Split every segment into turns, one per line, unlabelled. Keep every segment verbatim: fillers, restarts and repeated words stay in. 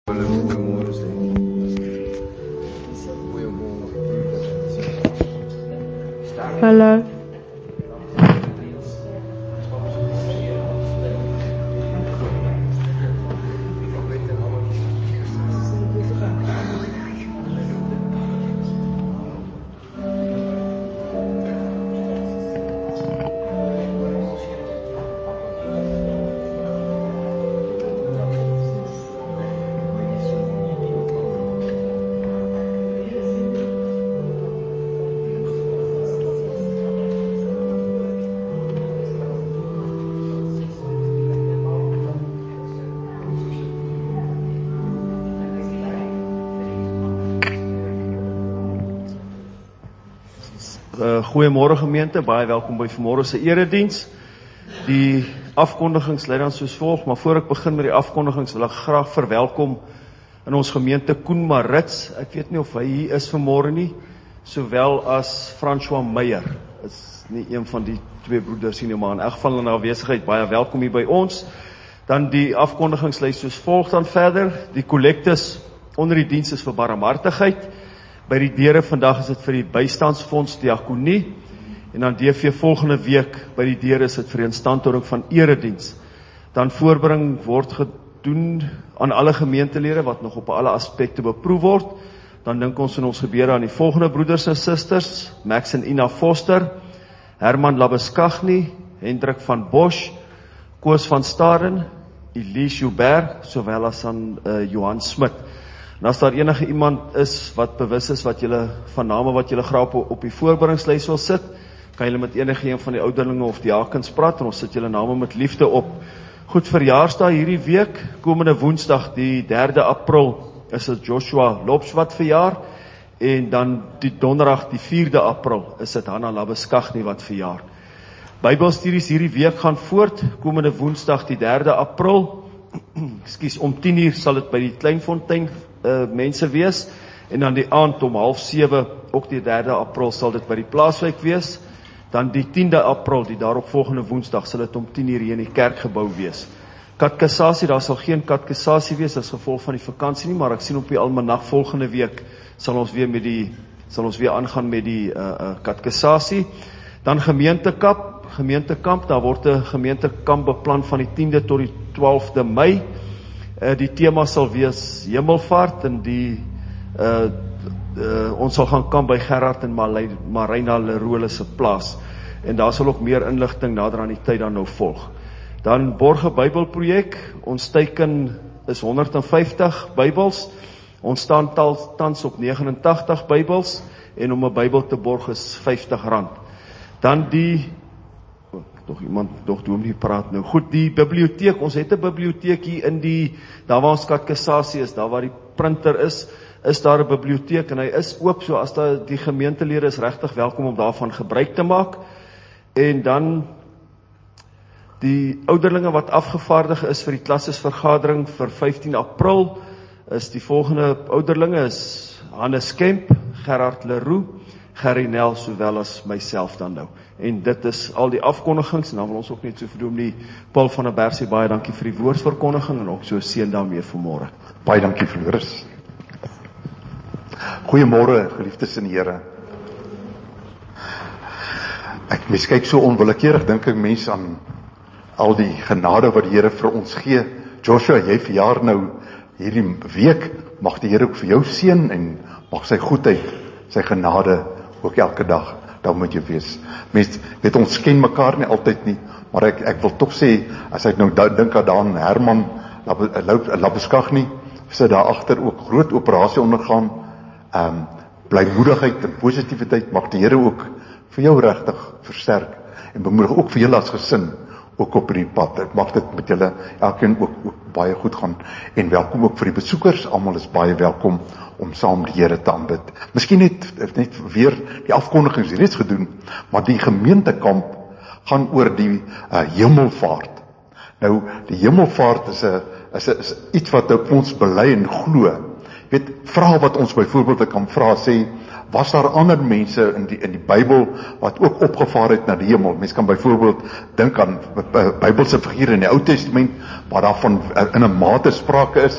Hallo.
Uh, Goeiemôre gemeente, baie welkom by vanmôre se erediens. Die afkondigings lei dan soos volg, maar voor ek begin met die afkondigings wil ek graag verwelkom in ons gemeente Koen Marits. Ek weet nie of hy hier is vanmôre nie, sowel as François Meyer. Is nie een van die twee broeders nie, maar in elk geval in afwesigheid baie welkom hier by ons. Dan die afkondigings lei soos volg dan verder. Die kollektes onder die diens is vir barmhartigheid. By die deure vandag is dit vir die bystandsfonds diakonie, en dan D V volgende week by die deure is dit vir die instandhouding van erediens. Dan voorbring word gedoen aan alle gemeentelede wat nog op alle aspekte beproef word. Dan dink ons in ons gebede aan die volgende broeders en susters: Max en Ina Foster, Herman Labeskagni, Hendrik van Bosch, Koos van Staden, Elise Joubert, sowel as aan uh, Johan Smit. En as daar enige iemand is wat bewus is wat julle van name wat julle graag op, op die voorbereidingslys wil sit, kan julle met enige een van die ouderlinge of diakens praat en ons sit julle name met liefde op. Goed, verjaarsdag hierdie week, komende woensdag die derde April is dit Joshua Lops wat verjaar, en dan die donderdag die vierde April is dit Hanna Labeskagni wat verjaar. Bybelstudies hierdie week gaan voort, komende woensdag die derde April, Ekskuus, om tien uur sal dit by die Kleinfontein uh, mense wees, en dan die aand om half sewe, ook die derde April sal dit by die Plaaswyk wees, dan die tiende April, die daarop volgende woensdag, sal dit om tien uur hier in die kerkgebou wees. Katkesasie, daar sal geen katkesasie wees as gevolg van die vakansie nie, maar ek sien op die almanag volgende week sal ons weer met die sal ons weer aangaan met die uh, uh, katkesasie. Dan gemeentekap, gemeentekamp, daar word 'n gemeentekamp beplan van die tiende tot die twaalfde Mei. Uh, die tema sal wees Hemelvaart, en die uh, uh, ons sal gaan kamp by Gerard en Marina Leroe se plaas. En daar sal ook meer inligting nader aan die tyd dan nou volg. Dan Borge Bybelprojek, ons teiken is honderd en vyftig Bybels. Ons staan tans op negentig en agt Bybels, en om 'n Bybel te borg is vyftig rand. Dan die Nog iemand, nog doen die praat nou. Goed, die biblioteek, ons het 'n biblioteek hier in die, daar waar ons katkesasie is, daar waar die printer is, is daar 'n biblioteek, en hy is oop, so as daar die gemeentelede is regtig welkom om daarvan gebruik te maak. En dan die ouderlinge wat afgevaardig is vir die klassesvergadering vir vyftien April, is die volgende ouderlinge, is Hannes Kemp, Gerard Leroe, Gerry Nel, sowel as myself dan nou. En dit is al die afkondigings, en dan wil ons ook net so verdoem die Paul van der Bersie, baie dankie vir die woordverkondiging, en ook so seën daarmee vanmôre.
Baie dankie Floris. Goeiemôre, geliefdes in die Here. Ek mens kyk so onwillekeurig, dink ek mens aan al die genade wat die Here vir ons gee. Joshua, jy verjaar nou hierdie week, mag die Here ook vir jou seën, en mag sy goedheid, sy genade ook elke dag daar moet jy wees. Mens, weet ons ken mekaar nie altyd nie, maar ek, ek wil toch sê, as ek nou da, dink aan Herman Labeskagni, sy daar agter ook groot operasie ondergaan, um, blymoedigheid en positiwiteit, mag die Here ook vir jou regtig versterk, en bemoedig ook vir julle as gesin, ook op die pad. Ek mag dit met julle elkeen ook, ook baie goed gaan, en welkom ook vir die besoekers, almal is baie welkom om saam die Here te aanbid. Miskien net, net weer die afkondigings reeds gedoen, maar die gemeentekamp gaan oor die uh, hemelvaart. Nou, die hemelvaart is, a, is, a, is iets wat op ons bely en glo. Weet, vrae wat ons byvoorbeeld kan vra, sê, was daar ander mense in die, in die Bybel wat ook opgevaar het na die hemel? Mens kan byvoorbeeld dink aan Bybelse figure in die Ou Testament, waar daar van in 'n mate sprake is.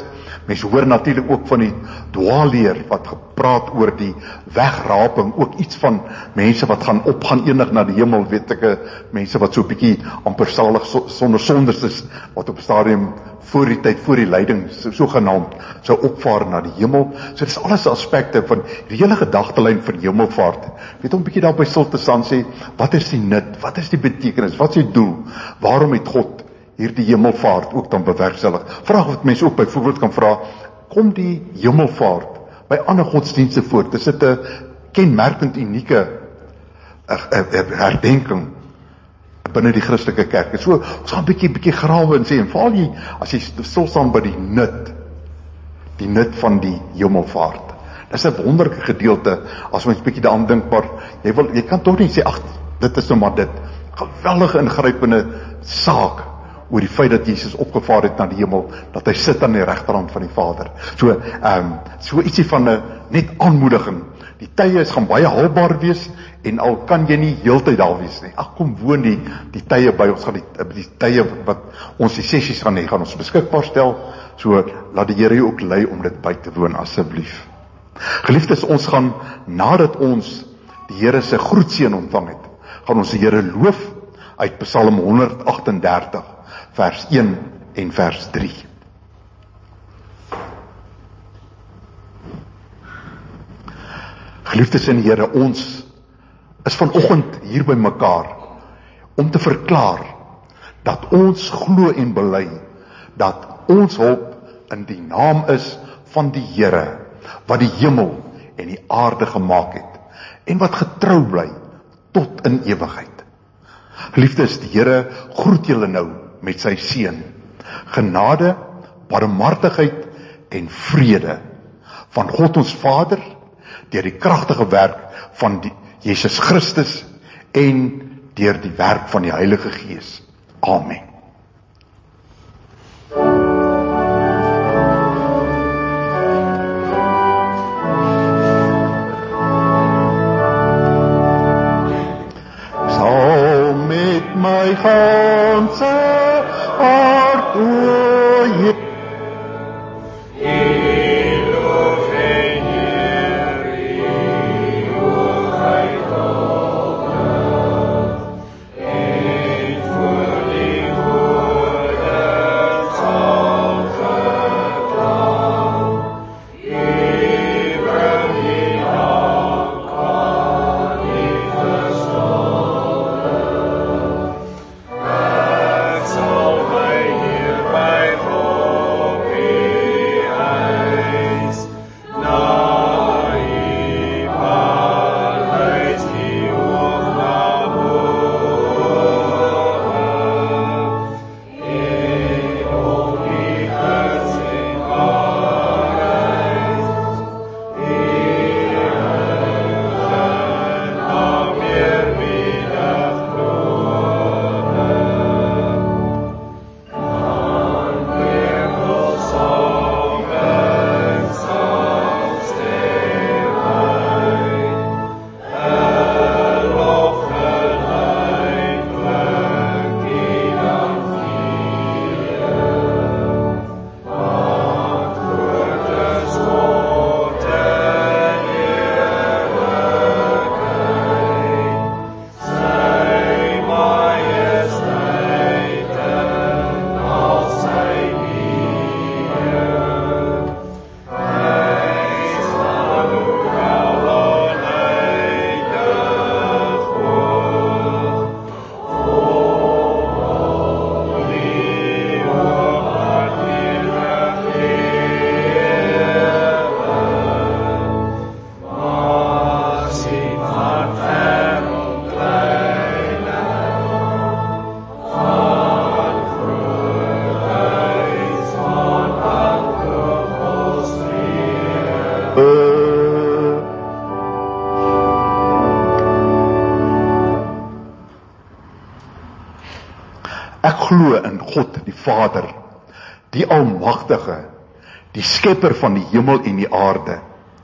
Mense hoor natuurlik ook van die dwaalleer wat gepraat oor die wegraping, ook iets van mense wat gaan opgaan eendag na die hemel, weet ek, mense wat so 'n bietjie amper salig so, sonder sonders is, wat op stadium voor die tyd, voor die lyding, so, so genaamd, sou opvaar na die hemel. So dis alles aspekte van die hele gedagtelyn van hemelvaart. Weet om 'n bietjie daarby stil te staan, sê, wat is die nut, wat is die betekenis, wat is die doel, waarom het God hierdie hemelvaart ook dan bewerkstellig? Vraag wat mense ook byvoorbeeld kan vra, kom die hemelvaart by ander godsdienste voor? Dis dit 'n kenmerkend unieke herdenking binne die Christelike kerk. So, ons gaan 'n bietjie bietjie grawe en sê, en val jy, as jy stil staan by die nut, die nut van die hemelvaart. Dis 'n wonderlike gedeelte, as ons 'n bietjie daaraan dink, maar jy wil, jy kan tog nie sê, ag, dit is nou maar dit. Geweldige ingrypende saak oor die feit dat Jesus opgevaar het na die hemel, dat hy sit aan die regterhand van die Vader. So, ehm, um, so ietsie van 'n net aanmoediging. Die tye is gaan baie haalbaar wees, en al kan jy nie heeltyd daar wees nie. Ag, kom woon die, die tye by, ons gaan die, die tye wat ons die sessies gaan hê, gaan ons beskikbaar stel, so laat die Here jou ook lei om dit by te woon, asseblief. Geliefdes, ons gaan, nadat ons die Here se groetseën ontvang het, gaan ons die Here loof uit Psalm honderd agt en dertig, vers een en vers drie. Geliefdes in die Here, ons is vanoggend hier by mekaar om te verklaar dat ons glo en bely dat ons hulp in die naam is van die Here wat die hemel en die aarde gemaak het en wat getrou bly tot in ewigheid. Geliefdes, die Here groet julle nou met sy seën, genade, barmhartigheid en vrede van God ons Vader deur die kragtige werk van die Jesus Christus en deur die werk van die Heilige Gees. Amen. Sal met my ganse hart o Heer, Ek glo in God die Vader, die Almagtige, die Skepper van die hemel en die aarde.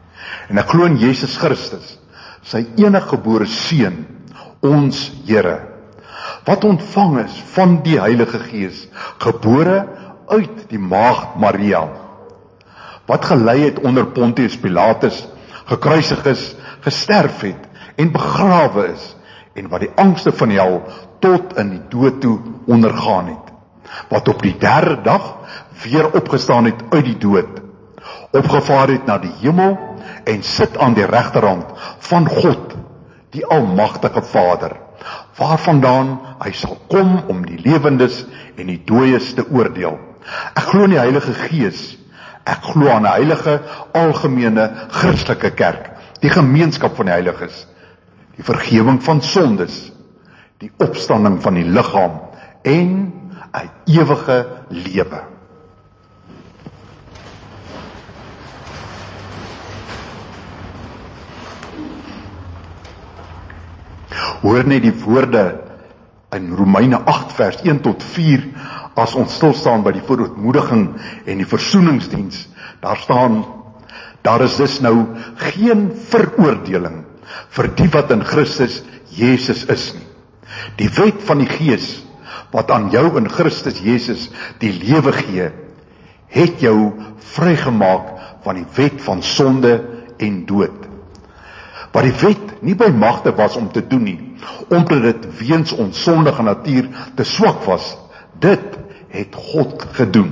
En ek glo in Jesus Christus, sy eniggebore Seun, ons Here, wat ontvang is van die Heilige Gees, gebore uit die maagd Maria. wat gelei het onder Pontius Pilatus, gekruisig is, gesterf het en begrawe is, en wat die angste van die hel tot in die dood toe ondergaan het, wat op die derde dag weer opgestaan het uit die dood, opgevaar het na die hemel en sit aan die regterhand van God, die almagtige Vader, waarvandaan hy sal kom om die lewendes en die dooies te oordeel. Ek glo in die Heilige Gees, ek glo aan 'n heilige, algemene, Christelike kerk, die gemeenskap van die heiliges, die vergewing van sondes, die opstanding van die liggaam en 'n ewige lewe. Hoor net die woorde in Romeine agt vers een tot vier, as ons stilstaan by die verootmoediging en die versoeningsdiens. Daar staan, daar is dus nou geen veroordeling vir die wat in Christus Jesus is nie. Die wet van die Gees, wat aan jou in Christus Jesus die lewe gee, het jou vrygemaak van die wet van sonde en dood. Wat die wet nie by magte was om te doen nie, omdat dit weens ons sondige natuur te swak was, dit het God gedoen.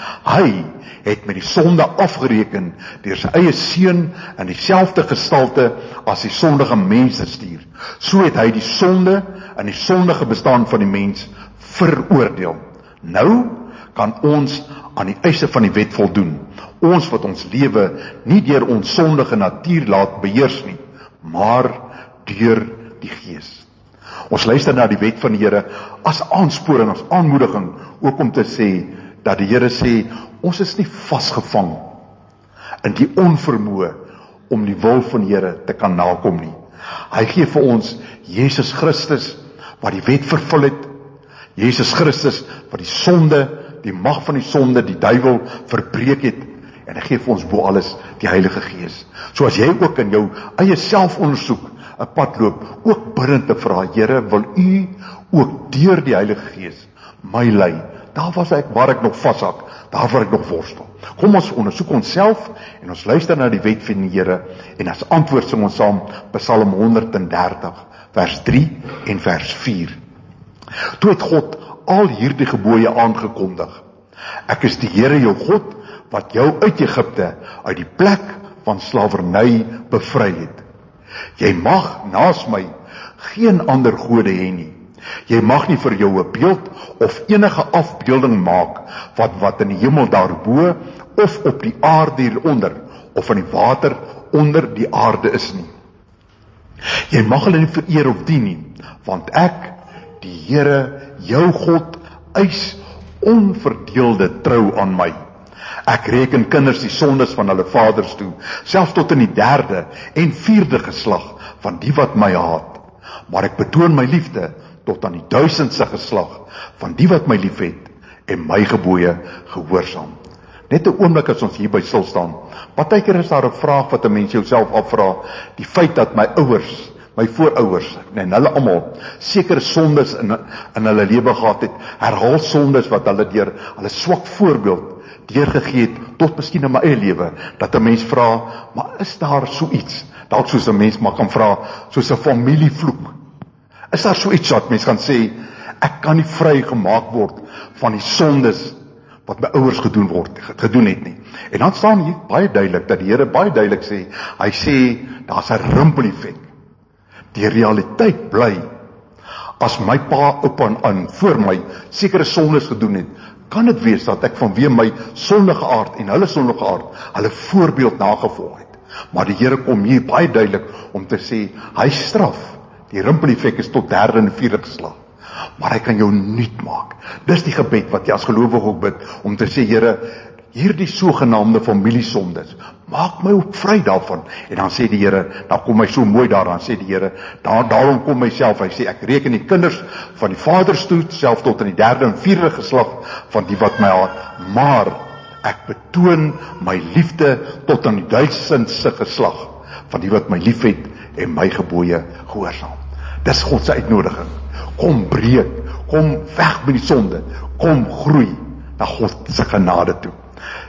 Hy het met die sonde afgereken deur sy eie seun in dieselfde gestalte as die sondige mens stuur. So het hy die sonde en die sondige bestaan van die mens veroordeel. Nou kan ons aan die eise van die wet voldoen. Ons wat ons lewe nie deur ons sondige natuur laat beheers nie, maar deur die Gees. Ons luister na die wet van die Here as aansporing, as aanmoediging, ook om te sê, dat die Here sê, ons is nie vasgevang in die onvermoë om die wil van die Here te kan nakom nie. Hy gee vir ons Jesus Christus, wat die wet vervul het, Jesus Christus, wat die sonde, die mag van die sonde, die duiwel verbreek het, en hy gee vir ons bo alles die Heilige Gees. So as jy ook in jou eie selfondersoek 'n pad loop, ook bidend te vra, Here, wil U ook deur die Heilige Gees my lei. Daar was ek waar ek nog vashak, daar waar ek nog worstel. Kom ons ondersoek onsself en ons luister na die wet van die Here, en as antwoord sing ons saam Psalm honderd en dertig, vers drie en vers vier. Toe het God al hierdie gebooie aangekondig. Ek is die Here jou God, wat jou uit Egipte, uit die plek van slawerny bevry het. Jy mag naas my geen ander gode hê nie. Jy mag nie vir jou 'n beeld of enige afbeelding maak wat wat in die hemel daarbo of op die aarde hieronder of in die water onder die aarde is nie. Jy mag hulle nie vereer of dien nie, want ek, die Here, jou God, eis onverdeelde trou aan my. Ek reken kinders die sondes van hulle vaders toe, selfs tot in die derde en vierde geslag van die wat my haat. Maar ek betoon my liefde tot aan die duisendste geslag van die wat my lief het en my gebooie gehoorsaam. Net 'n oomblik as ons hierby stil staan. Partykeer is daar 'n vraag wat 'n mens jouself afvra, die feit dat my ouers, my voorouers, en hulle almal sekere sondes in, in hulle lewe gehad het, herhaal sondes wat hulle deur hulle swak voorbeeld deurgegee het, tot miskien in my eie lewe, dat 'n mens vra, maar is daar so iets, dalk soos 'n mens maar kan vra, soos 'n familievloek, is daar so iets wat mens kan sê, ek kan nie vry gemaak word van die sondes wat my ouers gedoen word, gedoen het nie. En dan staan hier baie duidelik, dat die Here baie duidelik sê, hy sê, daar's 'n rimpel-effek. Die realiteit bly, as my pa, oupa en aan voor my sekere sondes gedoen het, kan dit wees dat ek vanweë my sondige aard en hulle sondige aard, hulle voorbeeld nagevolg het. Maar die Here kom hier baie duidelik om te sê, hy straf, die rimpel-effek is tot derde en vierde geslag, maar hy kan jou nuut maak. Dis die gebed wat jy as gelowige ook bid, om te sê, Here, hierdie sogenaamde familiesondes, maak my ook vry daarvan. En dan sê die Here, dan kom hy so mooi daaraan, sê die Here, daar, daarom kom myself, hy sê, ek reken die kinders van die vaders toe, self tot in die derde en vierde geslag van die wat my haat, maar ek betoon my liefde tot aan die duisendste geslag van die wat my lief het en my gebooie gehoorsaam. Dis God se uitnodiging. Kom breek, kom weg met die sonde, kom groei na God se genade toe.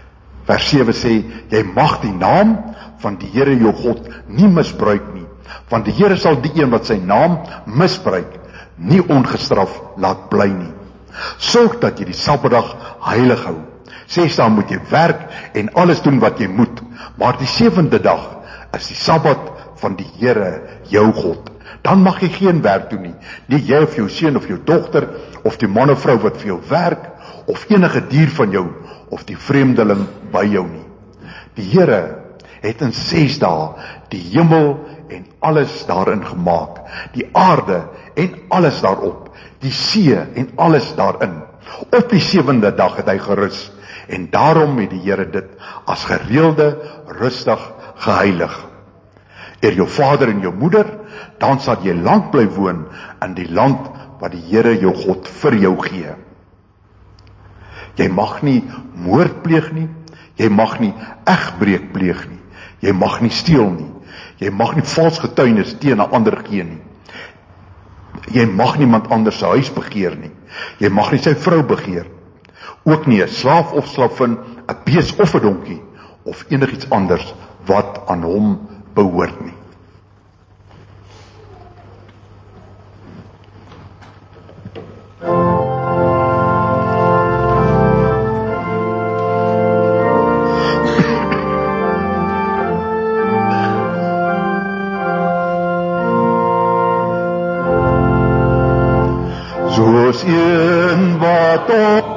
Vers sewe sê, jy mag die naam van die Here jou God nie misbruik nie, want die Here sal die een wat sy naam misbruik, nie ongestraf laat bly nie. Sorg dat jy die Sabbatdag heilig hou. Ses dae moet jy werk en alles doen wat jy moet, maar die sewende dag is die Sabbat van die Here jou God. Dan mag jy geen werk doen nie, nie jy of jou seun of jou dogter, of die man of vrou wat vir jou werk, of enige dier van jou, of die vreemdeling by jou nie. Die Here het in ses dae die hemel en alles daarin gemaak, die aarde en alles daarop, die see en alles daarin. Op die sewende dag het hy gerus, en daarom het die Here dit as gereelde, rustig geheilig. Eer jou vader en jou moeder, dan sal jy lank bly woon in die land wat die Here jou God vir jou gee. Jy mag nie moord pleeg nie, jy mag nie egbreek pleeg nie, jy mag nie steel nie, jy mag nie vals getuienis teen 'n ander gee nie, jy mag niemand anders se huis begeer nie, jy mag nie sy vrou begeer, ook nie 'n slaaf of slavin, 'n bees of 'n donkie, of enigiets anders wat aan hom behoort nie. Soos een wat op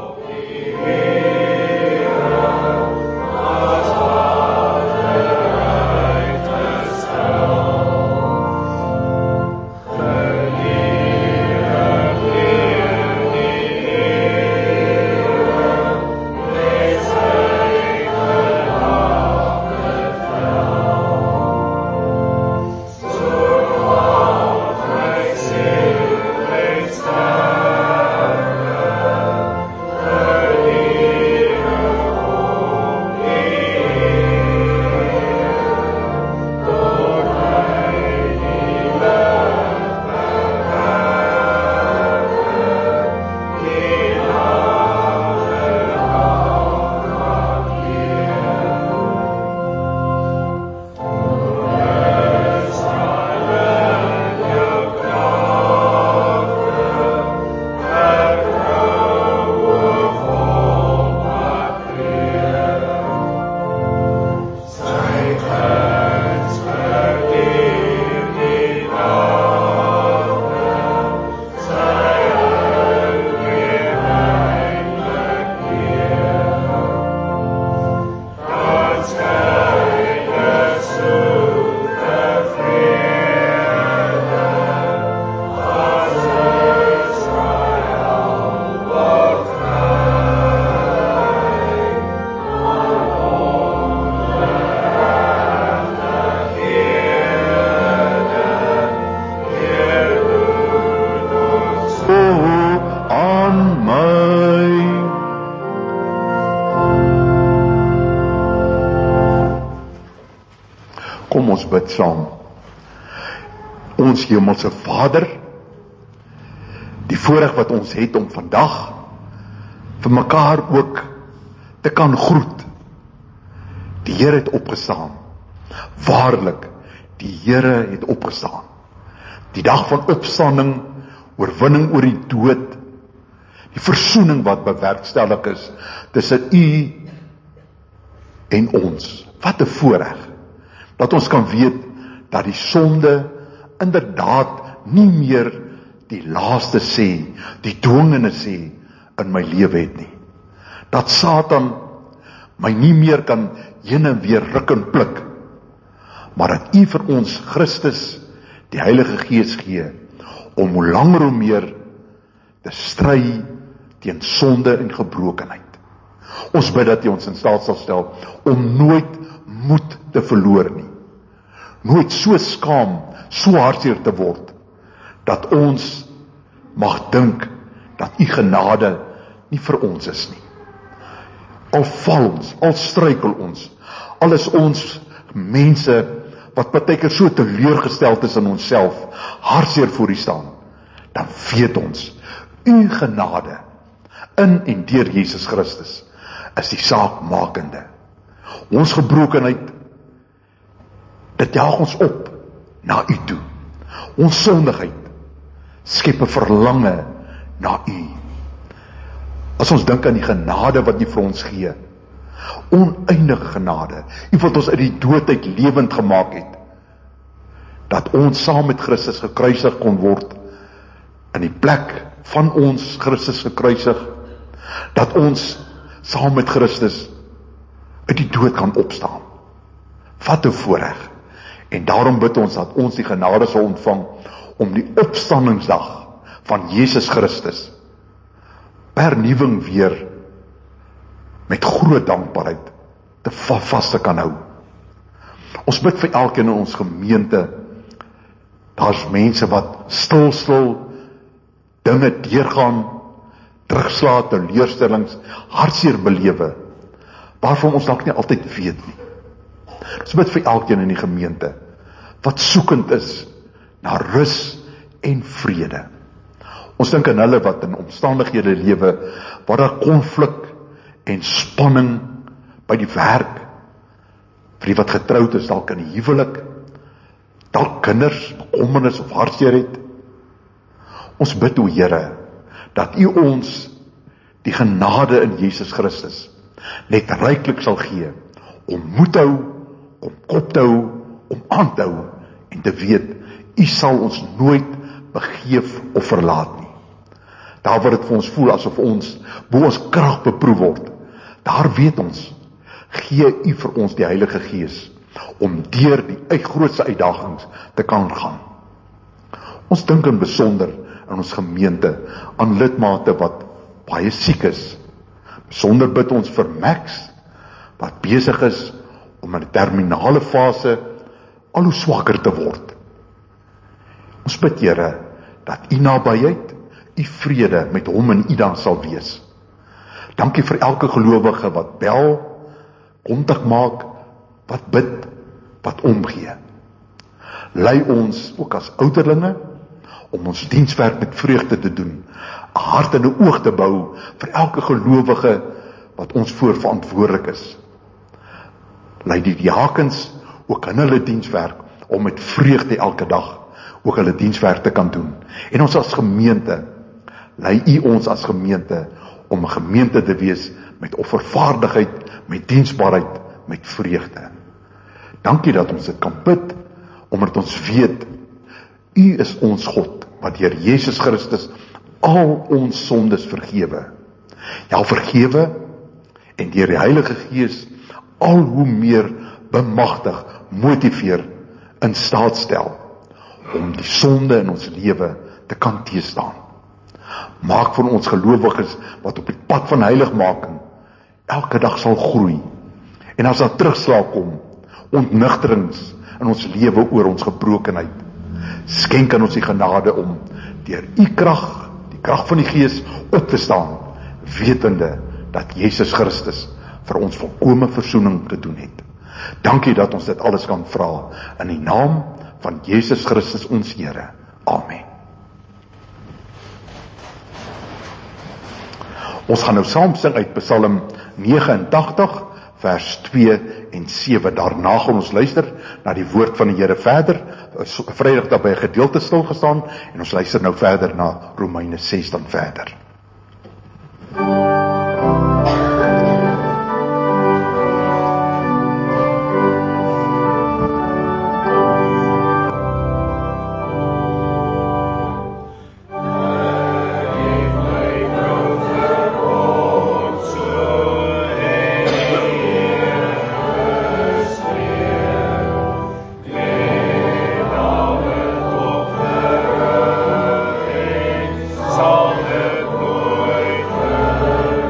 bid saam. Ons hemelse Vader, die voorreg wat ons het om vandag vir mekaar ook te kan groet. Die Here het opgestaan. Waarlik, die Here het opgestaan. Die dag van opstanding, oorwinning oor die dood, die versoening wat bewerkstellig is tussen U en ons. Wat 'n voorreg dat ons kan weet dat die sonde inderdaad nie meer die laaste sê, die dwingende sê in my lewe het nie. Dat Satan my nie meer kan heen en weer ruk en pluk, maar dat U vir ons Christus die Heilige Gees gee om hoe langer hoe meer te stry teen sonde en gebrokenheid. Ons bid dat U ons in staat sal stel om nooit moed te verloor nie. Nooit so skaam, so hartseer te word, dat ons mag dink dat U genade nie vir ons is nie. Al val ons, al struikel ons, al is ons mense wat partykeer so teleurgesteld is in onsself, hartseer voor U staan, dan weet ons, U genade in en deur Jesus Christus is die saakmakende. Ons gebrokenheid, dit jaag ons op na U toe. Ons sondigheid skep 'n verlange na U. As ons dink aan die genade wat U vir ons gee, oneindige genade, U wat ons uit die dood uit lewend gemaak het, dat ons saam met Christus gekruisig kon word, in die plek van ons Christus gekruisig, dat ons saam met Christus uit die dood kan opstaan. Wat 'n voorreg. En daarom bid ons dat ons die genade sal ontvang om die opstandingsdag van Jesus Christus hernuwing weer met groot dankbaarheid te vas te kan hou. Ons bid vir elkeen in ons gemeente. Daar's mense wat stil stil dinge deurgaan, terugslae, teleurstellings, hartseer belewe, waarvan ons dalk nie altyd weet nie. Ons bid vir elkeen in die gemeente wat soekend is na rus en vrede. Ons dink aan hulle wat in omstandighede lewe waar daar konflik en spanning by die werk, vir die wat getroud is, dalk in die huwelik, dalk kinders, bekommernis of hartseer het. Ons bid, o Here, dat U ons die genade in Jesus Christus net ryklik sal gee om moed te hou, om kop te hou, om aan te hou en te weet, U sal ons nooit begeef of verlaat nie. Daar waar dit vir ons voel asof ons bo ons krag beproef word, daar weet ons, gee U vir ons die Heilige Gees om deur die grootste uitdagings te kan gaan. Ons dink in besonder in ons gemeente aan lidmate wat baie siek is. Besonder bid ons vir Max wat besig is om in die terminale fase al hoe swakker te word. Ons bid, Here, dat U nabyheid, U vrede met hom en U dan sal wees. Dankie vir elke gelowige wat bel, kontak maak, wat bid, wat omgee. Lei ons ook as ouderlinge om ons dienswerk met vreugde te doen, 'n hart en 'n oog te bou vir elke gelowige wat ons voor verantwoordelik is. Lei die diakens ook in hulle dienswerk om met vreugde elke dag ook hulle dienswerk te kan doen. En ons as gemeente, lei U ons as gemeente om 'n gemeente te wees met offervaardigheid, met diensbaarheid, met vreugde. Dankie dat ons dit kan bid, omdat ons weet, U is ons God, wat deur Jesus Christus al ons sondes vergewe. Ja, vergewe en deur die Heilige Gees al hoe meer bemagtig, motiveer, in staat stel om die sonde in ons lewe te kan teëstaan. Maak van ons gelowiges wat op die pad van heiligmaking elke dag sal groei. En as daar terugslag kom, ontnigterings in ons lewe oor ons gebrokenheid, skenk aan ons die genade om deur U krag, die krag van die Gees, op te staan, wetende dat Jesus Christus vir ons volkome versoening gedoen het. Dankie dat ons dit alles kan vra in die naam van Jesus Christus ons Here. Amen. Ons gaan nou saam sing uit Psalm nege en tagtig, vers twee en sewe. Daarna gaan ons luister na die woord van die Here verder. Vrydag daar by 'n gedeelte stil gestaan en ons luister nou verder na Romeine ses dan verder.
Zal het nooit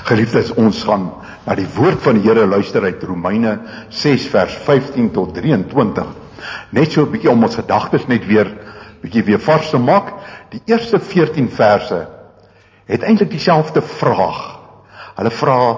Geliefdes, ons gaan na die woord van die Here luister uit Romeine ses vers vyftien tot drieëntwintig. Net so 'n bietjie om ons gedagtes net weer bietjie weer vars te maak. Die eerste veertien verse het eintlik dieselfde vraag. Hulle vra,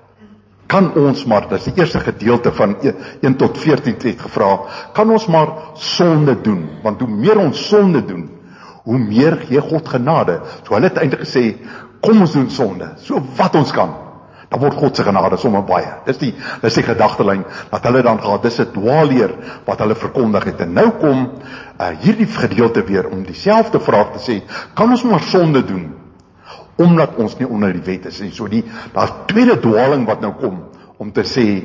kan ons maar, dis die eerste gedeelte van een tot veertien het gevra, kan ons maar sonde doen? Want hoe meer ons sonde doen, hoe meer gee God genade. So hulle het eintlik gesê, kom ons doen sonde, so wat ons kan. Dan word God se genade sommer baie. Dis die, dis die gedagtelyn, dat hulle dan gehad, dis 'n dwaalleer wat hulle verkondig het. En nou kom uh, hierdie gedeelte weer om dieselfde vraag te sê, kan ons maar sonde doen? Omdat ons nie onder die wet is. En so die, daar's tweede dwaling wat nou kom, om te sê,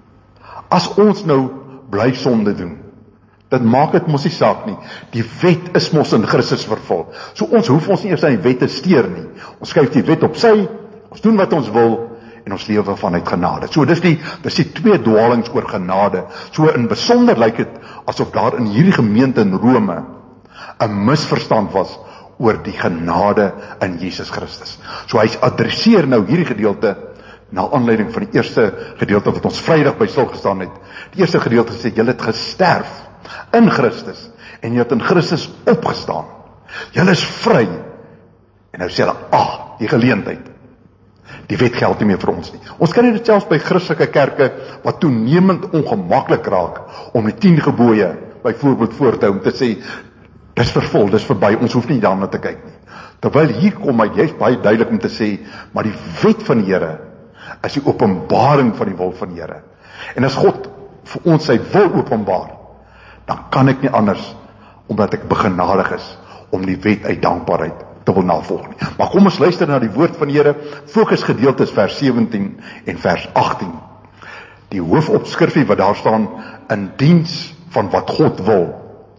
as ons nou bly sonde doen, dit maak dit mos nie saak nie. Die wet is mos in Christus vervul. So ons hoef ons nie eers aan die wet te steur nie. Ons skuif die wet op sy, ons doen wat ons wil, en ons lewe vanuit genade. So dis die, dis die twee dwalings oor genade. So in besonder lyk dit asof daar in hierdie gemeente in Rome 'n misverstand was oor die genade in Jesus Christus. So hy adresseer nou hierdie gedeelte na aanleiding van die eerste gedeelte wat ons Vrydag by stil gestaan het. Die eerste gedeelte sê, julle het gesterf in Christus en jy het in Christus opgestaan. Julle is vry. En nou sê hulle, ah, die geleentheid. Die wet geld nie meer vir ons nie. Ons kan dit selfs by Christelike kerke wat toenemend ongemaklik raak om die tien gebooie byvoorbeeld voor te hou om te sê, dis vervul, dis verby, ons hoef nie daarna te kyk nie. Terwyl hier kom hy jy's baie duidelik om te sê, maar die wet van die Here is die openbaring van die wil van die Here. En as God vir ons sy wil openbaar, dan kan ek nie anders, omdat ek begenadig is, om die wet uit dankbaarheid te wil navolg nie. Maar kom ons luister na die woord van die Here. Fokus gedeeltes vers sewentien en vers agttien. Die hoofopskrifie wat daar staan, in diens van wat God wil.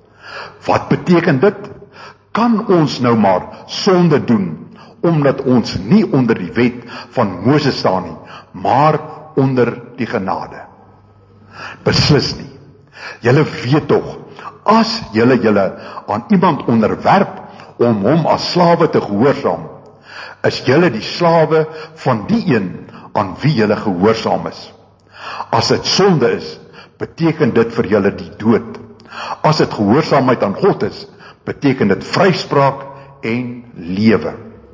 Wat beteken dit? Kan ons nou maar sonde doen, omdat ons nie onder die wet van Moses staan nie, maar onder die genade? Beslis nie. Julle weet tog, as julle julle aan iemand onderwerp om hom as slawe te gehoorsaam, is julle die slawe van die een aan wie julle gehoorsaam is. As dit sonde is, beteken dit vir julle die dood. As dit gehoorsaamheid aan God is, beteken dit vryspraak en lewe.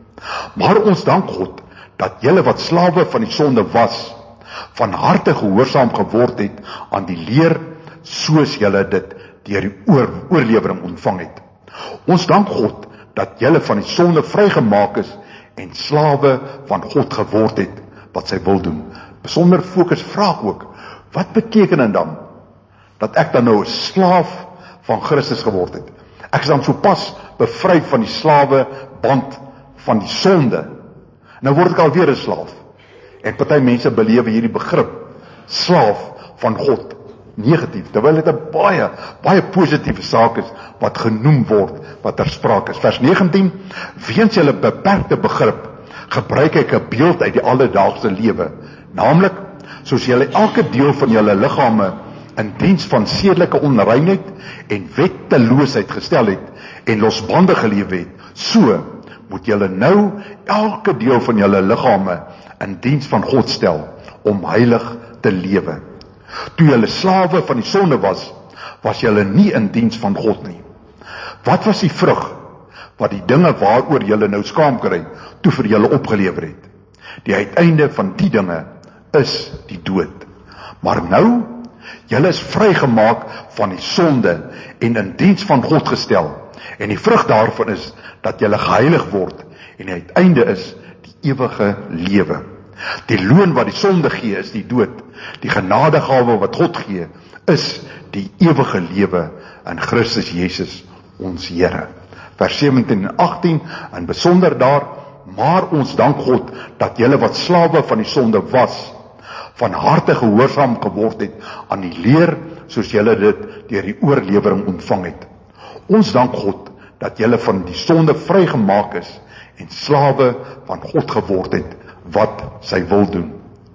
Maar ons dank God, dat julle wat slawe van die sonde was, van harte gehoorsaam geword het aan die leer, soos julle dit deur die oor, oorlewering ontvang het. Ons dank God, dat julle van die sonde vrygemaak is, en slawe van God geword het, wat sy wil doen. Besonder fokus vraag ook, wat beteken dit dan, dat ek dan nou 'n slaaf van Christus geword het? Ek is dan so pas bevry van die slawe band van die sonde. Nou word ek alweer 'n slaaf. En party mense belewe hierdie begrip, slaaf van God, negatief, terwyl dit 'n baie, baie positiewe saak is, wat genoem word, wat ter sprake is. Vers negentien, weens julle beperkte begrip, gebruik ek 'n beeld uit die alledaagse lewe, naamlik, soos julle elke deel van julle liggame in diens van sedelike onreinheid en wetteloosheid gestel het, en losbandig gelewe het, so moet julle nou elke deel van julle liggame in diens van God stel, om heilig te lewe. Toe julle slawe van die sonde was, was julle nie in diens van God nie. Wat was die vrug, wat die dinge waaroor julle nou skaam kry, toe vir julle opgelewer het? Die uiteinde van die dinge is die dood. Maar nou, julle is vrygemaak van die sonde en in diens van God gestel. En die vrug daarvan is dat julle geheilig word en die uiteinde is die ewige lewe. Die loon wat die sonde gee is die dood. Die genadegawe wat God gee is die ewige lewe in Christus Jesus ons Here. Vers sewentien en agttien, en besonder daar, maar ons dank God dat julle wat slawe van die sonde was, van harte gehoorsaam geword het aan die leer, soos julle dit deur die oorlewering ontvang het. Ons dank God dat julle van die sonde vrygemaak is en slawe van God geword het, wat sy wil doen.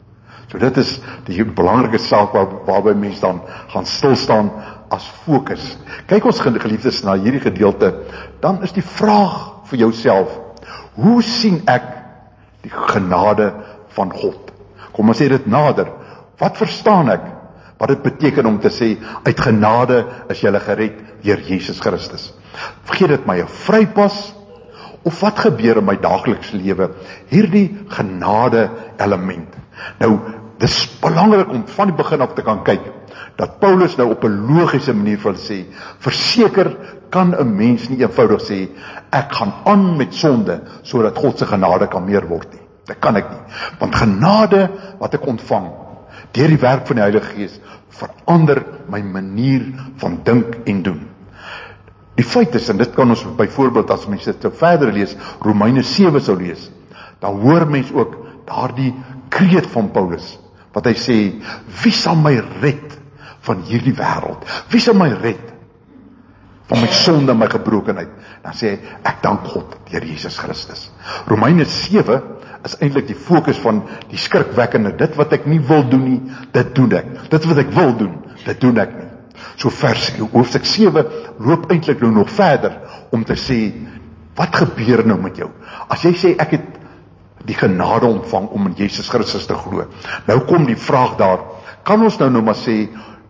So dit is die belangrike saak waar, waarby mens dan gaan stilstaan as fokus. Kyk ons geliefdes na hierdie gedeelte, dan is die vraag vir jouself, hoe sien ek die genade van God. Kom ons sê dit nader. Wat verstaan ek? Wat dit beteken om te sê, uit genade is julle gered deur Jesus Christus. Vergeet dit my 'n vrypas, of wat gebeur in my daaglikse lewe? Hierdie genade element. Nou, dis belangrik om van die begin af te kan kyk, dat Paulus nou op 'n logiese manier wil sê, verseker kan 'n mens nie eenvoudig sê, ek gaan aan met sonde, sodat God se genade kan meer word nie. Dit kan ek nie. Want genade wat ek ontvang, deur die werk van die Heilige Gees, verander my manier van dink en doen. Die feit is, en dit kan ons byvoorbeeld, as mense dit verder lees, Romeine sewe sou lees, dan hoor mens ook daardie kreet van Paulus, wat hy sê, wie sal my red van hierdie wêreld? Wie sal my red van my sonde en my gebrokenheid? Dan sê hy, ek dank God deur Jesus Christus. Romeine sewe is eintlik die fokus van die skrikwekkende, dit wat ek nie wil doen nie, dit doen ek. Dit wat ek wil doen, dit doen ek nie. So vers, hoofstuk sewe loop eintlik nou nog verder, om te sê, wat gebeur nou met jou? As jy sê, ek het die genade ontvang om in Jesus Christus te glo, nou kom die vraag daar, kan ons nou nou maar sê,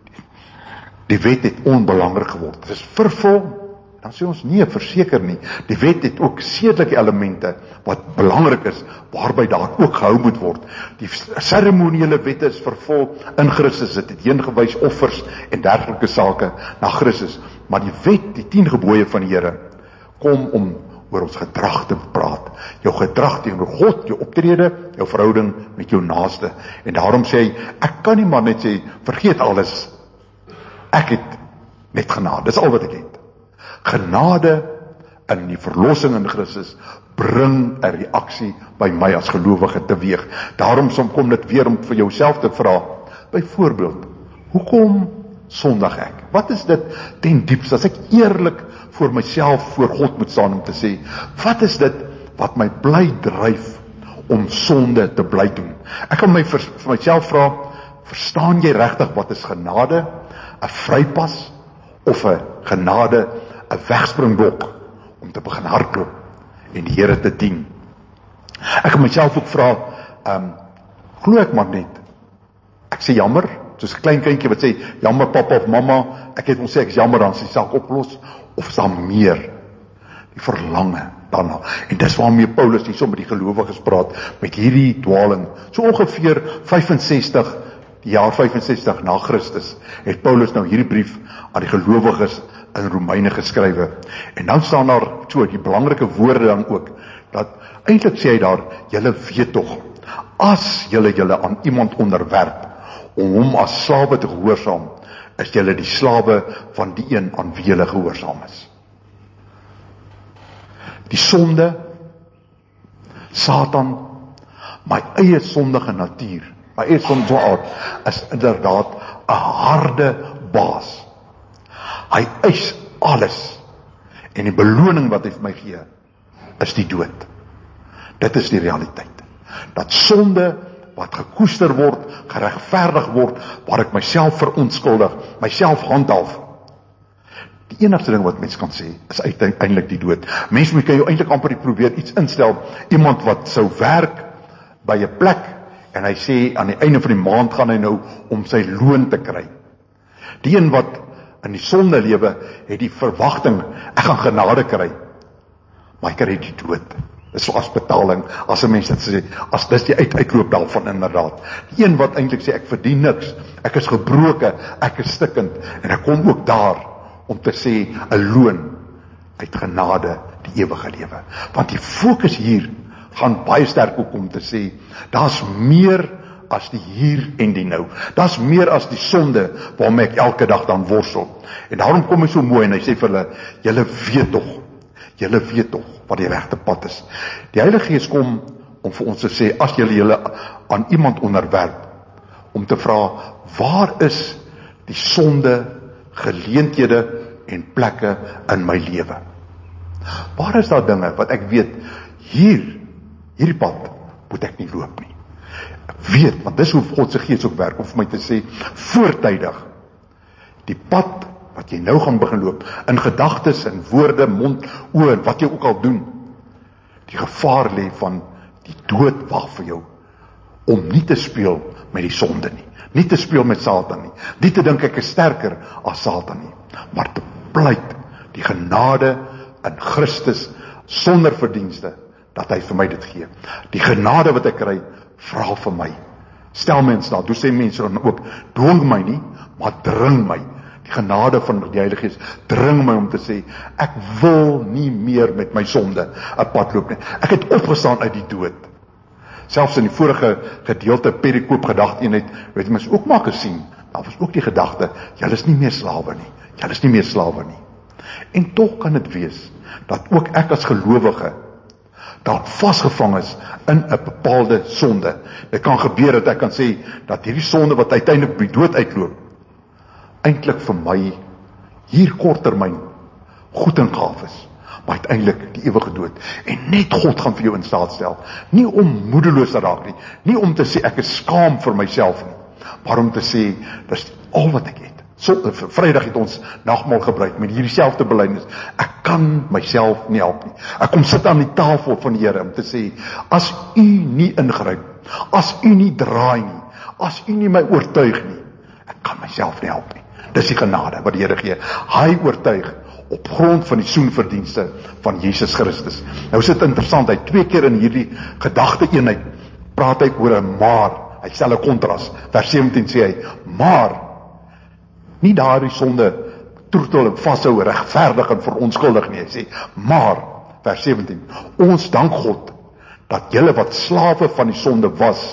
die wet het onbelangrik geword, dit is vervul, dan sê ons nee, verseker nie, die wet het ook sedelike elemente, wat belangrik is, waarby daar ook gehou moet word. Die seremoniële wette is vervul in Christus, dit het heen gewys offers en dergelike sake na Christus, maar die wet, die tien gebooie van die Here, kom om oor ons gedrag te praat, jou gedrag teenoor God, jou optrede, jou verhouding met jou naaste, en daarom sê hy, ek kan nie maar net sê, vergeet alles, ek het net genade, dis al wat ek het. Genade in die verlossing in Christus bring 'n reaksie by my as gelowige teweeg. Daarom som kom dit weer om vir jouself te vra. Byvoorbeeld, hoekom sondig ek? Wat is dit ten diepste? As ek eerlik voor myself voor God moet staan om te sê, wat is dit wat my bly dryf om sonde te bly doen? Ek kan my vir, vir myself vra, verstaan jy regtig wat is genade? 'n Vrypas of 'n genade, 'n wegspringblok om te begin hardloop en die Here te dien. Ek kan myself ook vra, um, glo ek maar net, ek sê jammer, soos 'n klein kindjie wat sê, jammer papa of mamma, ek het ons sê ek is jammer, dan is die saak opgelos, of is daar meer, die verlange daarna, en dis waarmee Paulus hier so met die gelowiges praat, met hierdie dwaling, so ongeveer vyfensestig, die jaar vyfensestig na Christus, het Paulus nou hierdie brief aan die gelowiges in Romeine geskrywe. En dan staan daar so die belangrike woorde dan ook, dat eintlik sê hy daar, julle weet tog, as julle julle aan iemand onderwerp, om hom as slawe te gehoorsaam, is julle die slawe van die een aan wie julle gehoorsaam is. Die sonde, Satan, my eie sondige natuur, my eie sondige aard, is inderdaad 'n harde baas. Hy eis alles, en die beloning wat hy vir my gee, is die dood. Dit is die realiteit. Dat sonde, wat gekoester word, geregverdig word, waar ek myself verontskuldig, myself handhaaf. Die enigste ding wat mens kan sê, is uiteindelik die dood. Mens moet kan jou eintlik amper probeer iets instel, iemand wat sou werk, by 'n plek, en hy sê, aan die einde van die maand gaan hy nou, om sy loon te kry. Die een wat in die sonde lewe, het die verwagting, ek gaan genade kry, maar hy kry die dood. Dis so as betaling, as 'n mens dit sê, as dis die uit, uitloop daarvan inderdaad. Die een wat eintlik sê, ek verdien niks, ek is gebroken, ek is stikkend, en ek kom ook daar, om te sê, 'n loon, uit genade, die ewige lewe. Want die fokus hier, gaan baie sterk ook om te sê, daar's meer, as die hier en die nou. Daar's meer as die sonde, waarmee ek elke dag dan worstel. En daarom kom hy so mooi, en hy sê vir hulle, julle weet tog, julle weet tog, wat die regte pad is. Die Heilige Gees kom, om vir ons te sê, as julle julle aan iemand onderwerp, om te vra, waar is die sonde, geleenthede, en plekke in my lewe? Waar is daar dinge, wat ek weet, hier, hierdie pad, moet ek nie loop nie. Weet, want dis hoe God se Gees ook werk, om vir my te sê, voortydig, die pad, wat jy nou gaan begin loop, in gedagtes, in woorde, mond, oor, wat jy ook al doen, die gevaar lê van, die dood wag vir jou, om nie te speel met die sonde nie, nie te speel met Satan nie, nie te dink ek is sterker as Satan nie, maar te pleit die genade in Christus sonder verdienste, dat hy vir my dit gee. Die genade wat ek kry, vra vir my. Stel mens na, toe sê mense dan ook, dwing my nie, maar dring my. Die genade van die Heilige Gees dring my om te sê, ek wil nie meer met my sonde 'n pad loop nie. Ek het opgestaan uit die dood. Selfs in die vorige gedeelte perikoop gedagteenheid, weet jy mens ook maar gesien, daar was ook die gedagte, julle is nie meer slawe nie, julle is nie meer slawe nie. En tog kan dit wees, dat ook ek as gelowige, dat vasgevang is in 'n bepaalde sonde. Dit kan gebeur dat ek kan sê, dat hierdie sonde wat uiteindelik by dood uitloop, eintlik vir my, hier korttermyn, goed en gaaf is, maar uiteindelik die ewige dood. En net God gaan vir jou in staat stel, nie om moedeloos te raak nie, nie om te sê, ek is skaam vir myself nie, maar om te sê, dis al wat ek het. So, Vrydag het ons nagmaal gebruik met hierdie selfde belydenis. Ek kan myself nie help nie. Ek kom sit aan die tafel van die Here om te sê, as u nie ingryp, as u nie draai nie, as u nie my oortuig nie, ek kan myself nie help nie. Dis die genade wat die Here gee. Hy oortuig op grond van die soenverdienste van Jesus Christus. Nou is dit interessant, hy twee keer in hierdie gedagte eenheid praat hy oor 'n maar. Hy stel 'n kontras. Vers sewentien sê hy, maar nie daardie sonde troetel en vashou, regverdig en verontskuldig nie. Hy sê, maar, vers sewentien, ons dank God, dat julle wat slawe van die sonde was,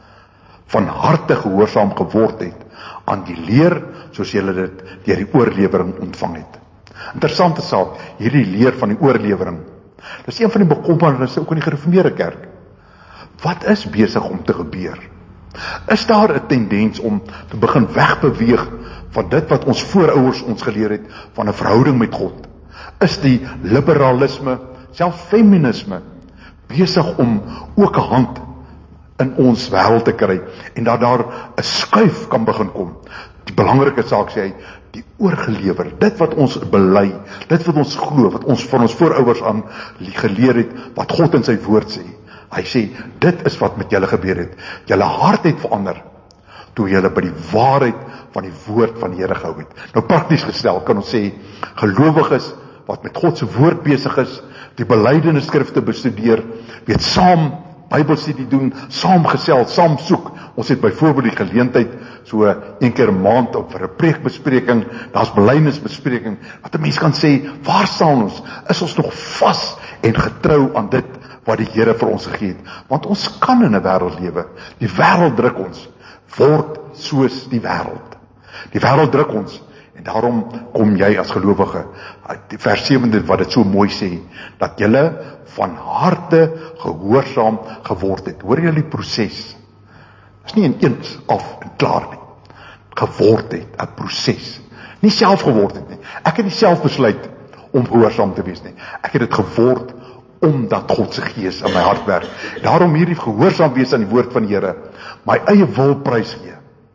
van harte gehoorsaam geword het, aan die leer, soos julle dit deur die oorlewering ontvang het. Interessante saak, hierdie leer van die oorlewering. Dis een van die bekommernisse ook in die gereformeerde kerk. Wat is besig om te gebeur? Is daar 'n tendens om te begin wegbeweeg van dit wat ons voorouers ons geleer het, van 'n verhouding met God? Is die liberalisme, selfs feminisme, besig om ook 'n hand in ons wêreld te kry, en dat daar 'n skuif kan begin kom? Die belangrike saak sê hy, die oorgelewer, dit wat ons bely, dit wat ons glo, wat ons van ons voorouers aan geleer het, wat God in sy woord sê. Hy sê, dit is wat met julle gebeur het. Julle hart het verander, toe julle by die waarheid van die woord van die Here gehou het. Nou prakties gestel, kan ons sê, gelowiges, wat met God se woord besig is, die belydenis skrifte bestudeer, weet saam Bybelstudie doen, saam gesels, saam soek. Ons het byvoorbeeld die geleentheid, so een keer 'n maand op vir 'n preekbespreking, daar's belydenisbespreking, wat 'n mens kan sê, waar staan ons? Is ons nog vas en getrou aan dit wat die Here vir ons gegee het? Want ons kan in 'n wêreld lewe. Die wêreld druk ons, word soos die wêreld. Die wêreld druk ons, en daarom kom jy as gelowige, vers sewentien wat dit so mooi sê, dat julle van harte gehoorsaam geword het. Hoor julle die proses? Dit is nie in eens af en klaar nie. Geword het, 'n proses. Nie self geword het nie. Ek het nie self besluit om gehoorsaam te wees nie. Ek het dit geword omdat God se Gees in my hart werk. Daarom hierdie gehoorsaam wees aan die woord van die Here, my eie wil prys gee.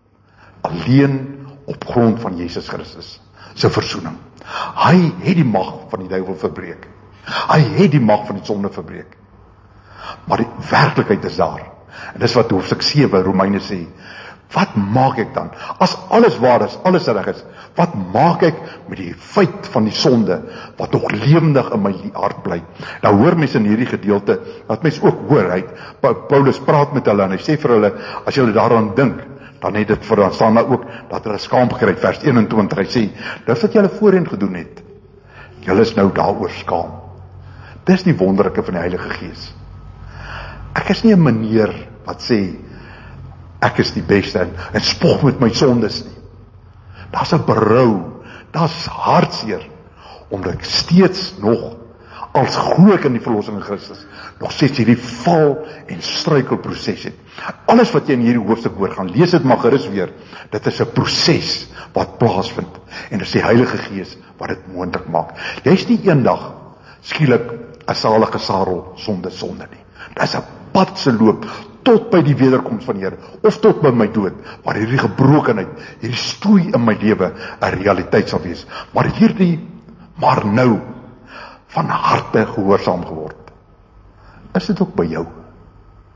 Alleen op grond van Jesus Christus se verzoening. Hy het die mag van die duiwel verbreek. Hy het die mag van die sonde verbreek. Maar die werklikheid is daar. En dis wat hoofstuk sewe Romeine sê. Wat maak ek dan? As alles waar is, alles reg is, wat maak ek met die feit van die sonde, wat nog lewendig in my hart bly? Nou hoor mense in hierdie gedeelte, dat mense ook hoor, hy, Paulus praat met hulle, en hy sê vir hulle, as julle daaraan dink, dan het dit vir dan staan daar ook, dat hulle skaam gekry het, vers eenentwintig, hy sê, dis wat julle voorheen gedoen het, julle is nou daaroor skaam. Dis die wonderlike van die Heilige Gees. Ek is nie 'n meneer wat sê, ek is die beste en, en spog met my sondes nie. Daar's 'n berou, daar's hartseer, omdat ek steeds nog, als glo ek in die verlossing in Christus, nog steeds hierdie val en struikelproses het. Alles wat jy in hierdie hoofstuk hoor, gaan lees dit maar gerus weer, dit is 'n proses wat plaasvind, en dit is die Heilige Gees wat dit moontlik maak. Jy's nie eendag skielik 'n salige sarel sonder sonde nie. Dit is 'n pad se loop tot by die wederkoms van die Here, of tot by my dood, waar hierdie gebrokenheid, hierdie stroei in my lewe 'n realiteit sal wees. Maar hierdie, maar nou, van harte gehoorsaam geword. Is dit ook by jou?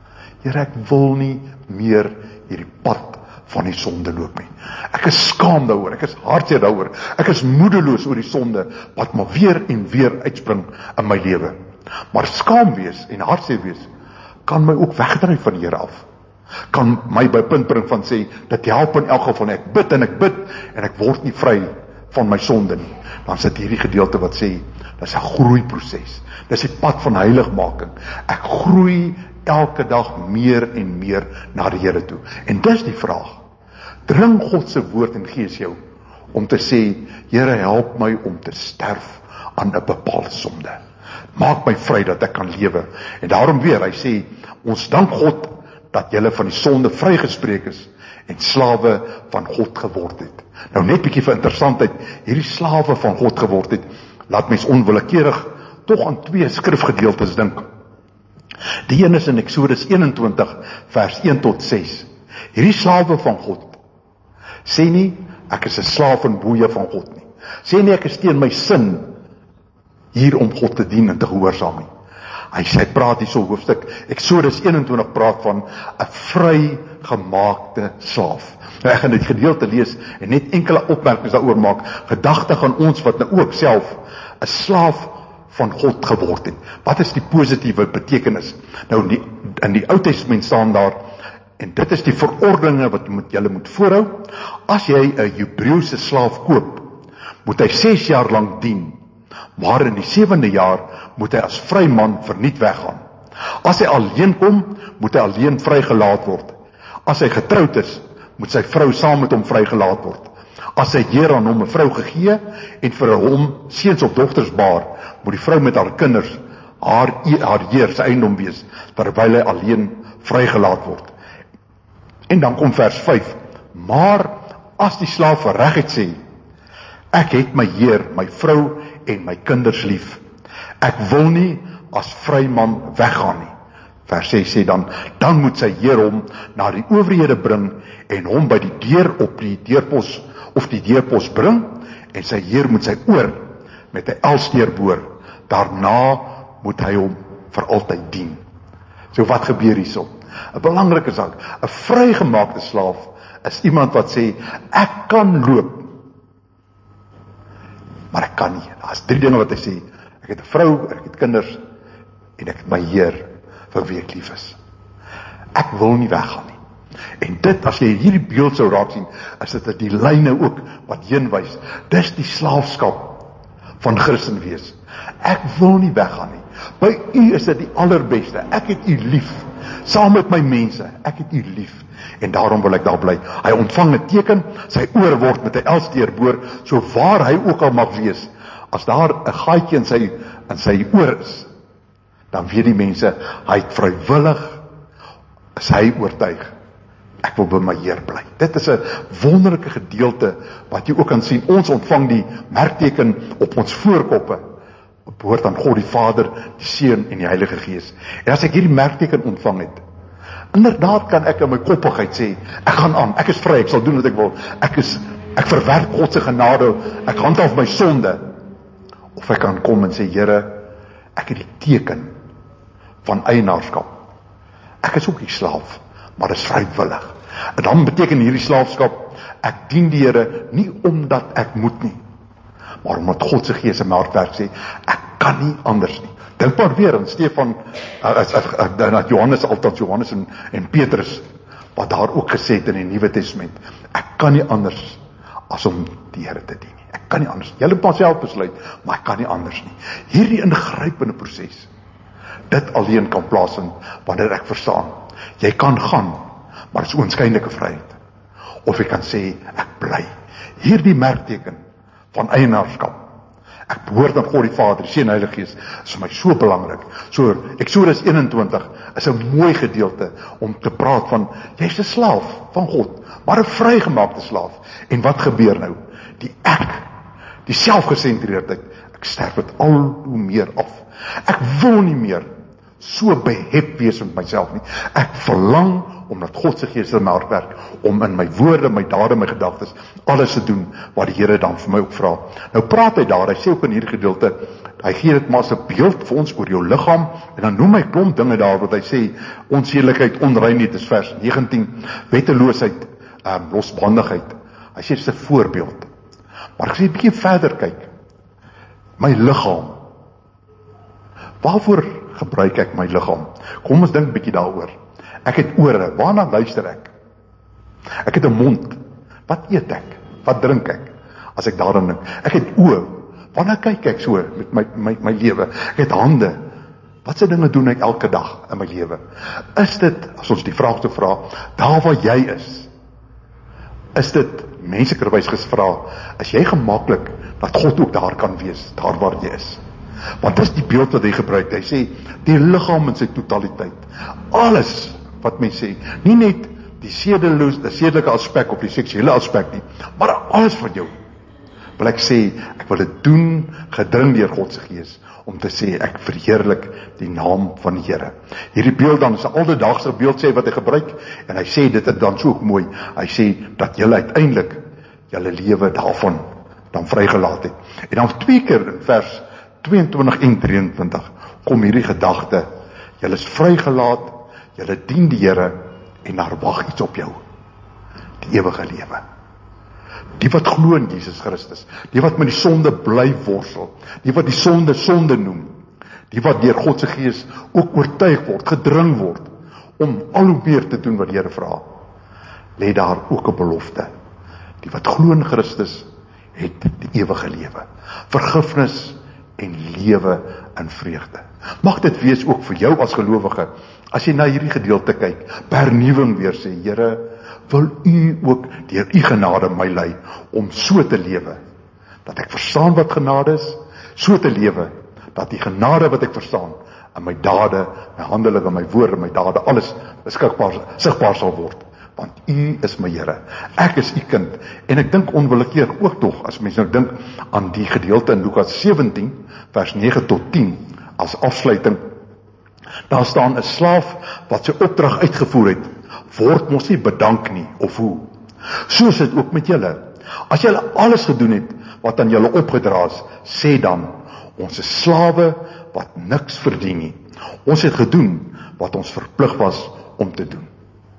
Here, ek wil nie meer hierdie pad van die sonde loop nie. Ek is skaam daaroor, ek is hartseer daaroor, ek is moedeloos oor die sonde, wat maar weer en weer uitspring in my lewe. Maar skaam wees en hartseer wees, kan my ook wegdryf van die Here af. Kan my by punt bring van sê, dit help in elk geval, ek bid en ek bid, en ek word nie vry van my sonde nie. Dan sit hierdie gedeelte wat sê, dit is 'n groeiproses, dit is die pad van heiligmaking. Ek groei elke dag meer en meer na die Here toe. En dis die vraag, dring God se woord en gees jou, om te sê, Here, help my om te sterf aan 'n bepaalde sonde. Maak my vry dat ek kan lewe. En daarom weer, hy sê, ons dank God, dat julle van die sonde vrygespreek is, en slawe van God geword het. Nou net bietjie vir interessantheid, hierdie slawe van God geword het, laat mens onwillekeurig tog aan twee skrifgedeeltes dink. Die een is in Eksodus eenentwintig, vers een tot ses. Hierdie slawe van God, sê nie, ek is 'n slaaf en boeie van God nie. Sê nie, ek is teen my sin, hier om God te dien en te gehoorsaam nie. Hy sê, praat hier so hoofstuk, Eksodus eenentwintig praat van 'n vrygemaakte slaaf. Nou ek gaan dit gedeelte lees en net enkele opmerkings daaroor maak, gedagtig aan ons wat nou ook self 'n slaaf van God geword het. Wat is die positiewe betekenis? Nou in die, in die Ou Testament staan daar, en dit is die verordeninge wat moet, julle moet voorhou. As jy 'n Hebreëse slaaf koop, moet hy ses jaar lank dien, maar in die sewende jaar moet hy as vryman verniet weggaan. As hy alleen kom, moet hy alleen vrygelaat word. As hy getroud is, moet sy vrou saam met hom vrygelaat word. As hy heer aan hom 'n vrou gegee en vir hom seuns of dogters baar, moet die vrou met haar kinders haar haar heer se eiendom wees, terwyl hy alleen vrygelaat word. En dan kom vers vyf. Maar as die slaaf reguit sê, ek het my heer, my vrou en my kinders lief. Ek wil nie as vryman weggaan nie. Vers ses sê dan, dan moet sy heer hom na die owerhede bring en hom by die deur op die deurpos of die deurpos bring, en sy heer moet sy oor met 'n elsdeur boor. Daarna moet hy hom vir altyd dien. So wat gebeur hierso? 'n Belangrike saak, 'n vrygemaakte slaaf is iemand wat sê, ek kan loop, maar ek kan nie. Daar's drie dinge wat hy sê, ek het 'n vrou, ek het kinders, en ek het my heer, vir wie ek lief is. Ek wil nie weggaan nie. En dit, as jy hierdie beeld sou raak sien, is dit die lyne ook, wat heen wys. Dis die slaafskap van Christen wees. Ek wil nie weggaan nie. By u is dit die allerbeste. Ek het u lief. Saam met my mense, ek het u lief. En daarom wil ek daar bly. Hy ontvang 'n teken, sy oor word met 'n elsdeur boor, so waar hy ook al mag wees. As daar 'n gaatjie in sy, in sy oor is, dan weet die mense, hy het vrywillig, is hy oortuig, ek wil by my Heer bly. Dit is 'n wonderlike gedeelte, wat jy ook kan sien, ons ontvang die merkteken op ons voorkoppe, behoort aan God die Vader, die Seun en die Heilige Gees. En as ek hierdie merkteken ontvang het, inderdaad kan ek in my koppigheid sê, ek gaan aan, ek is vry, ek sal doen wat ek wil, ek is, ek verwerk God se genade, ek handhaaf my sonde, of ek kan kom en sê, Here, ek het die teken van eienaarskap. Ek is ook die slaaf, maar dit is vrywillig. En dan beteken hierdie slaafskap, ek dien die Here nie omdat ek moet nie, maar omdat God se Gees in my hart werk sê, ek kan nie anders nie. Dink maar weer aan Stefan, as, as, as, as Johannes, altyd Johannes en, en Petrus, wat daar ook gesê het in die Nuwe Testament, ek kan nie anders as om die Here te dien nie. Ek kan nie anders. Jy moet maar self besluit, maar ek kan nie anders nie. Hierdie ingrypende proses, dit alleen kan plaasvind wanneer ek verstaan. Jy kan gaan, maar dit is oënskynlike vryheid. Of jy kan sê, ek bly. Hierdie merkteken van eienaarskap. Ek behoort aan God die Vader, die Seun en Heilige Gees, is vir my so belangrik. So, Eksodus eenentwintig is 'n mooi gedeelte om te praat van, jy's 'n slaaf van God, maar 'n vrygemaakte slaaf. En wat gebeur nou? Die ek, die selfgesentreerdheid, ek sterf dit al hoe meer af. Ek wil nie meer so behep wees met myself nie. Ek verlang omdat God se Gees in my hart werk, om in my woorde, my dade, my gedagtes, alles te doen wat die Here dan vir my ook vra. Nou praat hy daar, hy sê ook in hierdie gedeelte, hy gee dit maar as 'n beeld vir ons oor jou liggaam, en dan noem hy klomp dinge daar, wat hy sê, onsedelikheid, onreinheid, is vers negentien, wetteloosheid, um, losbandigheid. Hy sê, dit is 'n voorbeeld. Maar as jy 'n bietjie verder kyk, my liggaam, waarvoor gebruik ek my liggaam? Kom ons dink 'n bietjie daaroor. Ek het ore, waarna luister ek? Ek het 'n mond, wat eet ek? Wat drink ek? As ek daaraan dink. Ek het oë, waarna kyk ek so met my, my, my lewe? Ek het hande, wat se dinge doen ek elke dag in my lewe? Is dit, as ons die vraag te vra, daar waar jy is, is dit mensekerwys gevra, is jy gemaklik dat God ook daar kan wees, daar waar jy is? Want dis die beeld wat hy gebruik. Hy sê, die liggaam in sy totaliteit. Alles wat mens sê, nie net die sedeloos, die sedelike aspek of die seksuele aspek nie, maar alles van jou. Wil ek sê, ek wil dit doen, gedring deur God se Gees, om te sê, ek verheerlik die naam van die Here. Hierdie beeld dan is 'n alledaagse beeld sê wat hy gebruik, en hy sê, dit is dan so ook mooi, hy sê, dat julle uiteindelik, julle lewe daarvan, dan vrygelaat het. En dan twee keer in vers tweeëntwintig en drieëntwintig, kom hierdie gedagte, julle is vrygelaat, julle dien die Here, en daar wag iets op jou, die ewige lewe. Die wat glo in Jesus Christus, die wat met die sonde bly worstel, die wat die sonde sonde noem, die wat deur God se Gees ook oortuig word, gedring word, om al hoe meer te doen wat die Here vra, lê daar ook 'n belofte. Die wat glo in Christus, het die ewige lewe, vergifnis en lewe in vreugde. Mag dit wees ook vir jou as gelowige, as jy na hierdie gedeelte kyk, hernuwing weer sê, Here, wil u ook deur u genade my lei, om so te lewe, dat ek verstaan wat genade is, so te lewe, dat die genade wat ek verstaan, in my dade, my handelinge, my woorde, my dade, alles beskikbaar, sigbaar sal word, want u is my Here, ek is u kind, en ek dink onwillekeurig ook tog, as mens nou dink aan die gedeelte in Lukas sewentien, vers nege tot tien, as afsluiting, daar staan 'n slaaf, wat sy opdrag uitgevoer het, word mos nie bedank nie, of hoe? So is dit ook met julle. As julle alles gedoen het, wat aan julle opgedra is, sê dan, ons is slawe, wat niks verdien nie. Ons het gedoen, wat ons verplig was om te doen.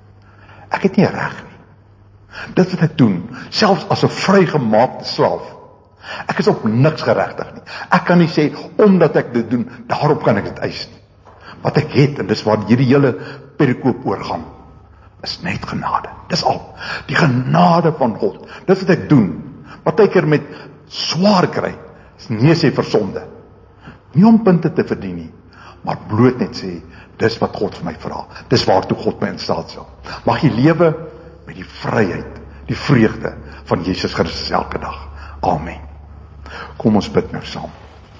Ek het nie reg nie. Dit wat ek doen, selfs as 'n vrygemaakte slaaf, ek is op niks geregtig nie. Ek kan nie sê, omdat ek dit doen, daarop kan ek dit eis nie. Wat ek het, en dis waar hierdie hele perikoop oorgaan, is net genade. Dis al. Die genade van God. Dis wat ek doen. Partykeer met swaar kry, is nee sê vir sonde. Nie om punte te verdien nie, maar bloot net sê, dis wat God vir my vra. Dis waartoe God my in staat sal. Mag jy lewe met die vryheid, die vreugde van Jesus Christus elke dag. Amen. Kom ons bid nou saam.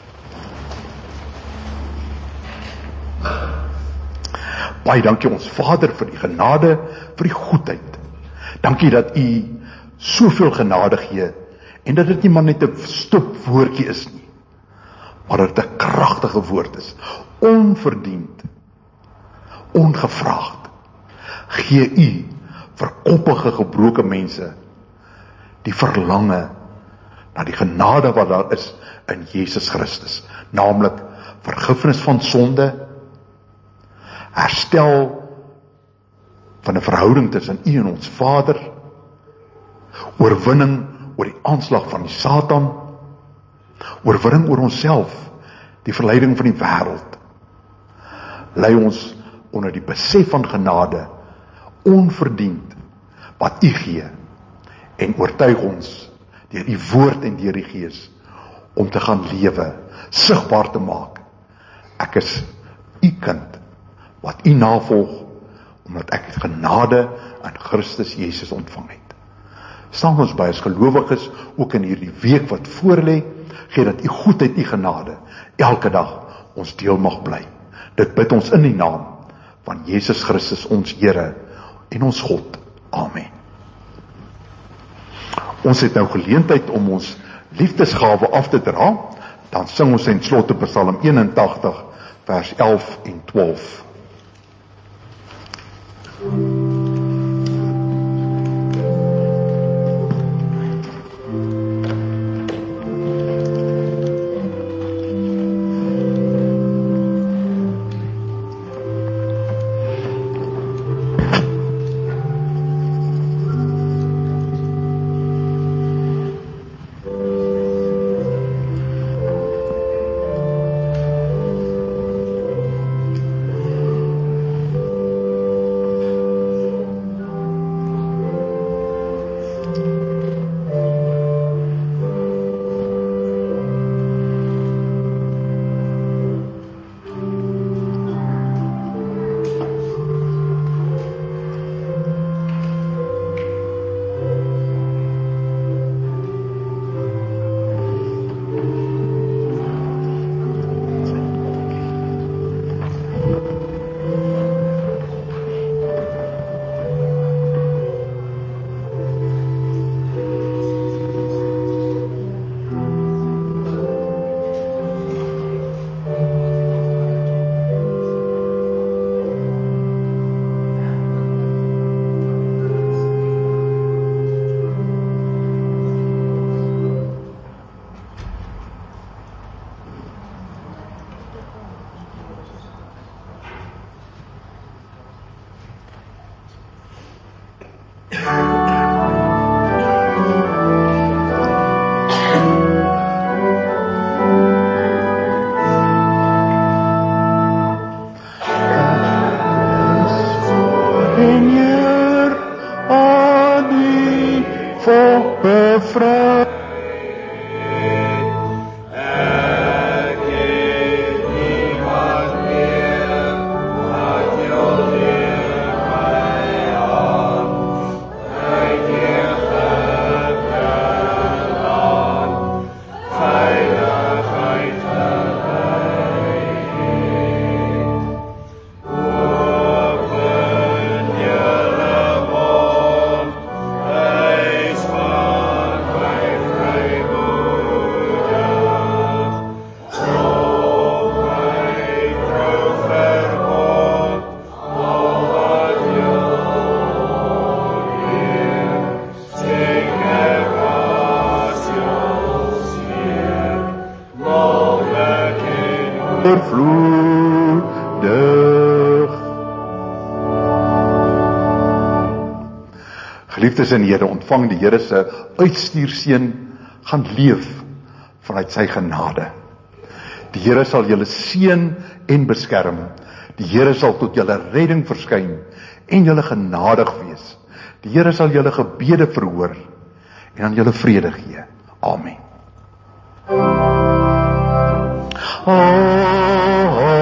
Baie dankie ons Vader vir die genade, vir die goedheid. Dankie dat u soveel genade gee, en dat dit nie maar net 'n stopwoordjie is nie, maar dat dit 'n kragtige woord is, onverdiend, ongevraagd. Gee u vir koppige, gebroke mense die verlange na die genade wat daar is in Jesus Christus, naamlik vergifnis van sonde, herstel van 'n verhouding tussen u en ons Vader, oorwinning oor die aanslag van die Satan, oorwinning oor onsself, die verleiding van die wêreld. Lei ons onder die besef van genade, onverdiend, wat u gee, en oortuig ons deur u woord en deur die Gees, om te gaan lewe, sigbaar te maak. Ek is u kind, wat u navolg, omdat ek genade in Christus Jesus ontvang het. Staan ons by as gelowiges, ook in hierdie week wat voorlê, gee dat u goedheid, u genade, elke dag ons deel mag bly. Dit bid ons in die naam van Jesus Christus, ons Here en ons God. Amen. Ons het nou geleentheid om ons liefdesgawe af te dra, dan sing ons in slotte Psalm eenentagtig, vers elf en twaalf. God bevry. Geliefdes in die Here, ontvang die Here se uitstuurseën, gaan leef vanuit sy genade. Die Here sal julle seën en beskerm. Die Here sal tot julle redding verskyn en julle genadig wees. Die Here sal julle gebede verhoor en aan julle vrede gee. Amen. Amen.